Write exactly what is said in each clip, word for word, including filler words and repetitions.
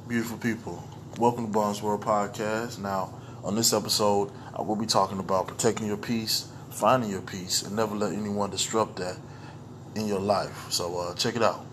Beautiful people, welcome to Bonds World Podcast. Now, on this episode, I will be talking about protecting your peace, finding your peace, and never let anyone disrupt that in your life. So, uh, check it out.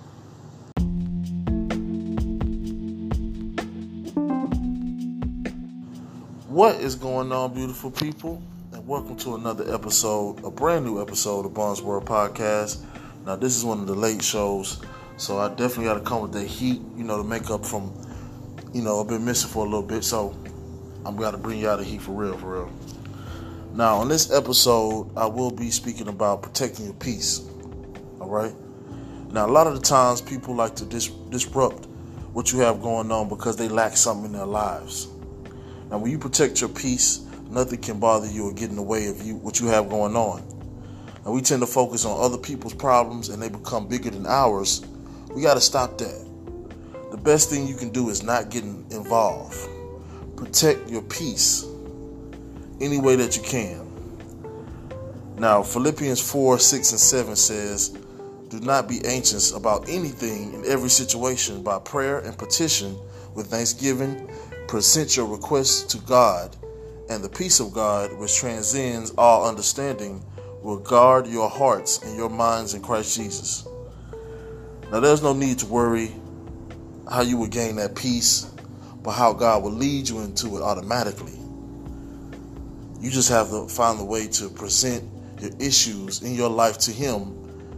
What is going on, beautiful people? And welcome to another episode, a brand new episode of Bonds World Podcast. Now, this is one of the late shows, so I definitely got to come with the heat, you know, to make up from, you know, I've been missing for a little bit, so I'm got to bring you out of heat for real, for real. Now, on this episode, I will be speaking about protecting your peace, all right? Now, a lot of the times, people like to dis- disrupt what you have going on because they lack something in their lives. Now, when you protect your peace, nothing can bother you or get in the way of you what you have going on. And we tend to focus on other people's problems and they become bigger than ours. We got to stop that. The best thing you can do is not get involved. Protect your peace any way that you can. Now, Philippians four, six, and seven says, "Do not be anxious about anything in every situation. By prayer and petition with thanksgiving, present your requests to God, and the peace of God, which transcends all understanding, will guard your hearts and your minds in Christ Jesus." Now, there's no need to worry how you will gain that peace, but how God will lead you into it automatically. You just have to find the way to present your issues in your life to Him,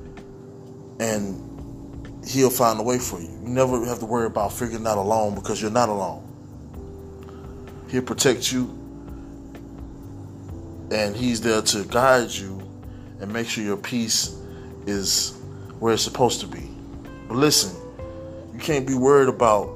and He'll find a way for you. You never have to worry about figuring it out alone, because you're not alone. He'll protect you, and He's there to guide you and make sure your peace is where it's supposed to be. But listen, you can't be worried about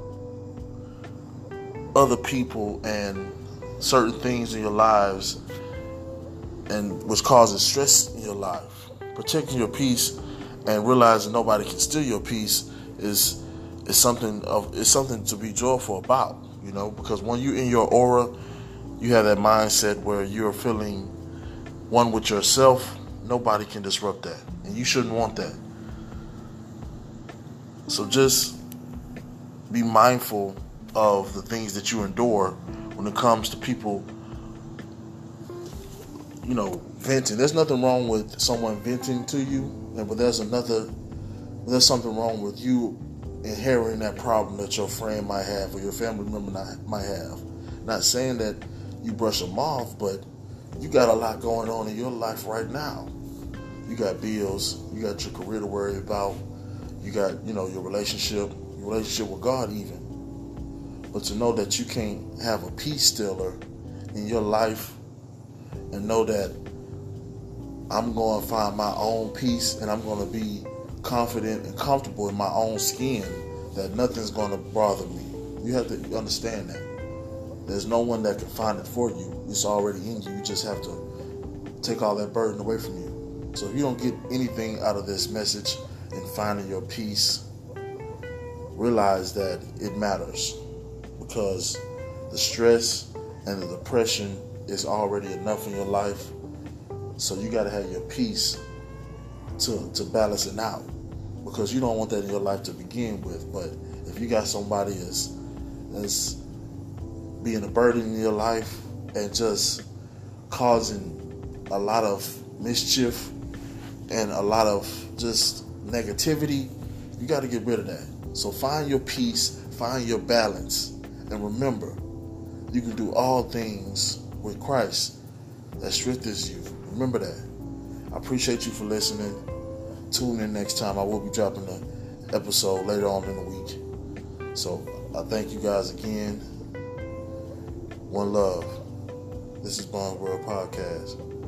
other people and certain things in your lives and what's causing stress in your life. Protecting your peace and realizing nobody can steal your peace is is something of is something to be joyful about, you know, because when you're in your aura, you have that mindset where you're feeling one with yourself. Nobody can disrupt that, and you shouldn't want that. So just be mindful of the things that you endure when it comes to people, you know, venting. There's nothing wrong with someone venting to you, and but there's another, there's something wrong with you inheriting that problem that your friend might have or your family member might have. Not saying that you brush them off, but you got a lot going on in your life right now. You got bills, you got your career to worry about, you got, you know, your relationship, your relationship with God even. But to know that you can't have a peace stealer in your life and know that I'm going to find my own peace and I'm going to be confident and comfortable in my own skin, that nothing's going to bother me. You have to understand that. There's no one that can find it for you. It's already in you. You just have to take all that burden away from you. So if you don't get anything out of this message in finding your peace, realize that it matters, because the stress and the depression is already enough in your life. So you got to have your peace to, to balance it out, because you don't want that in your life to begin with. But if you got somebody that's, that's being a burden in your life and just causing a lot of mischief and a lot of just negativity, you got to get rid of that. So find your peace, find your balance, and remember, you can do all things with Christ that strengthens you. Remember that. I appreciate you for listening. Tune in next time. I will be dropping an episode later on in the week. So I thank you guys again. One love. This is Bond World Podcast.